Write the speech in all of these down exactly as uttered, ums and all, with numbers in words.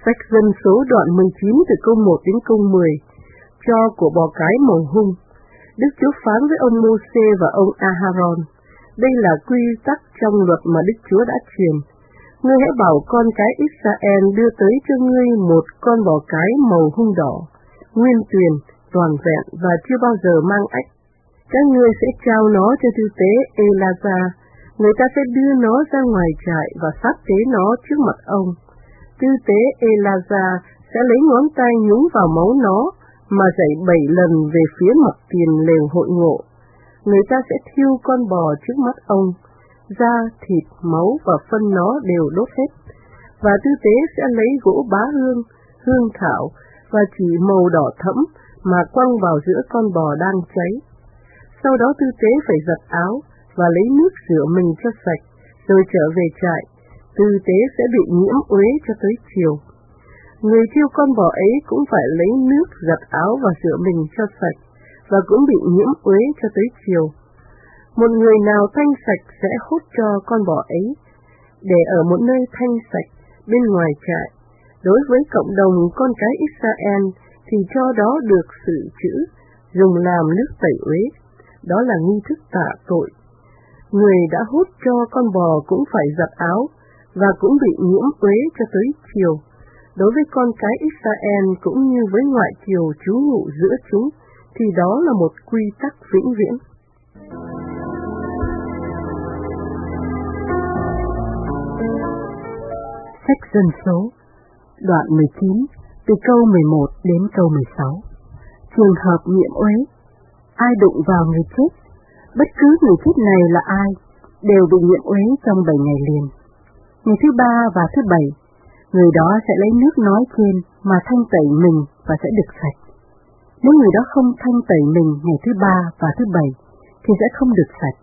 Sách Dân Số đoạn mười chín từ câu một đến câu mười. Cho của bò cái màu hung. Đức Chúa phán với ông Mô-sê và ông A-ha-ron: đây là quy tắc trong luật mà Đức Chúa đã truyền. Ngươi hãy bảo con cái Israel đưa tới cho ngươi một con bò cái màu hung đỏ, nguyên tuyền, toàn vẹn và chưa bao giờ mang ách. Các ngươi sẽ trao nó cho tư tế Ê-la-gia. Người ta sẽ đưa nó ra ngoài trại và sát tế nó trước mặt ông. Tư tế Ê-la-gia sẽ lấy ngón tay nhúng vào máu nó mà dậy bảy lần về phía mặt tiền lều hội ngộ. Người ta sẽ thiêu con bò trước mắt ông. Da, thịt, máu và phân nó đều đốt hết. Và tư tế sẽ lấy gỗ bá hương, hương thảo và chỉ màu đỏ thẫm mà quăng vào giữa con bò đang cháy. Sau đó tư tế phải giặt áo và lấy nước rửa mình cho sạch, rồi trở về trại. Tư tế sẽ bị nhiễm uế cho tới chiều. Người thiêu con bò ấy cũng phải lấy nước giặt áo và rửa mình cho sạch, và cũng bị nhiễm uế cho tới chiều. Một người nào thanh sạch sẽ hốt cho con bò ấy, để ở một nơi thanh sạch bên ngoài trại. Đối với cộng đồng con cái Israel thì cho đó được xử chữ, dùng làm nước tẩy uế. Đó là nghi thức tạ tội. Người đã hốt cho con bò cũng phải giặt áo, và cũng bị nhiễm uế cho tới chiều. Đối với con cái Israel cũng như với ngoại kiều trú ngụ giữa chúng, thì đó là một quy tắc vĩnh viễn. Sách Dân Số đoạn mười chín từ câu mười một đến câu mười sáu. Trường hợp nhiễm uế. Ai đụng vào người chết, bất cứ người chết này là ai, đều bị nhiễm uế trong bảy ngày liền. Ngày thứ ba và thứ bảy, người đó sẽ lấy nước nói trên mà thanh tẩy mình và sẽ được sạch. Nếu người đó không thanh tẩy mình ngày thứ ba và thứ bảy, thì sẽ không được sạch.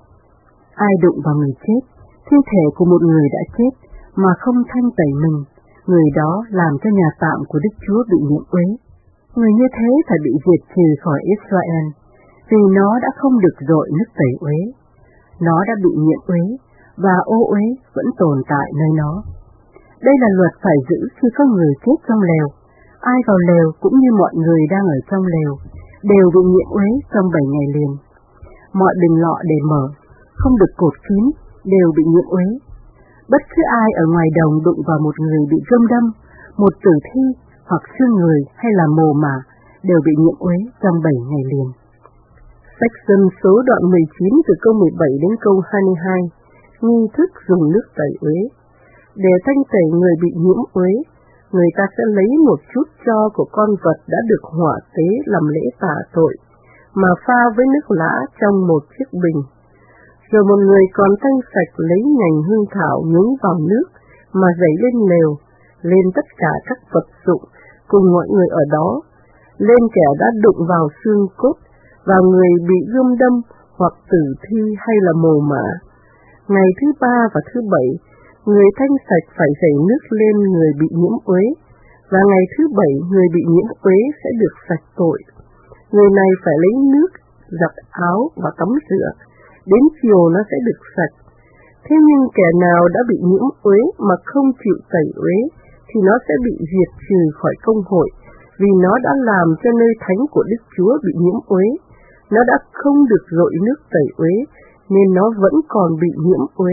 Ai đụng vào người chết, thi thể của một người đã chết, mà không thanh tẩy mình, người đó làm cho nhà tạm của Đức Chúa bị nhiễm uế. Người như thế phải bị diệt trừ khỏi Israel, vì nó đã không được dội nước tẩy uế. Nó đã bị nhiễm uế, và ô uế vẫn tồn tại nơi nó. Đây là luật phải giữ khi có người chết trong lều. Ai vào lều cũng như mọi người đang ở trong lều, đều bị nhiễm uế trong bảy ngày liền. Mọi bình lọ để mở, không được cột kín, đều bị nhiễm uế. Bất cứ ai ở ngoài đồng đụng vào một người bị gươm đâm, một tử thi hoặc xương người hay là mồ mả, đều bị nhiễm uế trong bảy ngày liền. Sách Dân Số đoạn mười chín từ câu mười bảy đến câu hai mươi hai. Nghi thức dùng nước tẩy uế. Để thanh tẩy người bị nhiễm uế, người ta sẽ lấy một chút tro của con vật đã được hỏa tế làm lễ tạ tội, mà pha với nước lã trong một chiếc bình. Rồi một người còn thanh sạch lấy nhành hương thảo nhúng vào nước mà dấy lên lều, lên tất cả các vật dụng cùng mọi người ở đó, lên kẻ đã đụng vào xương cốt, vào người bị gươm đâm hoặc tử thi hay là mồ mả. Ngày thứ ba và thứ bảy, người thanh sạch phải dày nước lên người bị nhiễm uế, và ngày thứ bảy người bị nhiễm uế sẽ được sạch tội. Người này phải lấy nước giặt áo và tắm rửa, đến chiều nó sẽ được sạch. Thế nhưng kẻ nào đã bị nhiễm uế mà không chịu tẩy uế, thì nó sẽ bị diệt trừ khỏi công hội, vì nó đã làm cho nơi thánh của Đức Chúa bị nhiễm uế. Nó đã không được dội nước tẩy uế, nên nó vẫn còn bị nhiễm uế.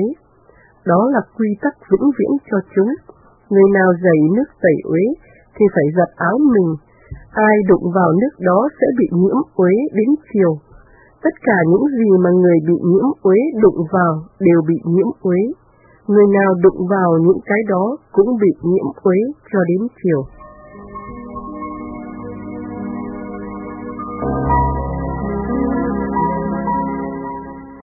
Đó là quy tắc vĩnh viễn cho chúng. Người nào dày nước tẩy uế thì phải giặt áo mình. Ai đụng vào nước đó sẽ bị nhiễm uế đến chiều. Tất cả những gì mà người bị nhiễm uế đụng vào đều bị nhiễm uế. Người nào đụng vào những cái đó cũng bị nhiễm uế cho đến chiều.